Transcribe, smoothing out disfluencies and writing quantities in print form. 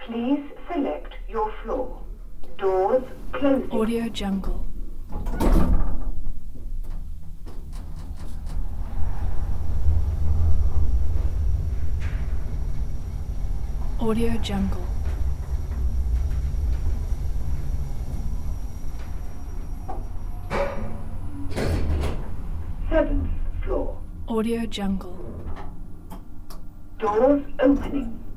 Please select your floor. Doors closing. Audio Jungle. Audio Jungle. Seventh floor. Audio Jungle. Doors opening.